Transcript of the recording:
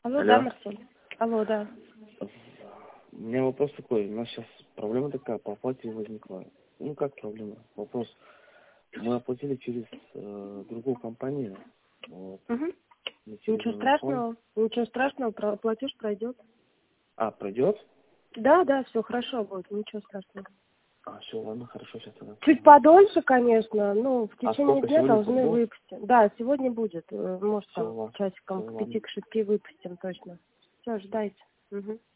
Алло, да, Алло. Марсель. Алло, да. У меня вопрос такой. У нас сейчас проблема такая, по оплате возникла. Ну, как проблема? Вопрос. Мы оплатили через другую компанию. Вот, Угу. не через Ничего Мегафон. страшного. Ничего страшного, платеж пройдет. А, пройдет? Да, да, все хорошо будет, ничего страшного. А, все, ладно, хорошо, сейчас тогда. Чуть подольше, конечно, ну, в А течение сколько дня сегодня должны футбол? выпустить. Да, сегодня будет. Может, Все, там, ладно. Все, часиком к ладно. 5, к 6 выпустим точно. Все, ждайте. Угу.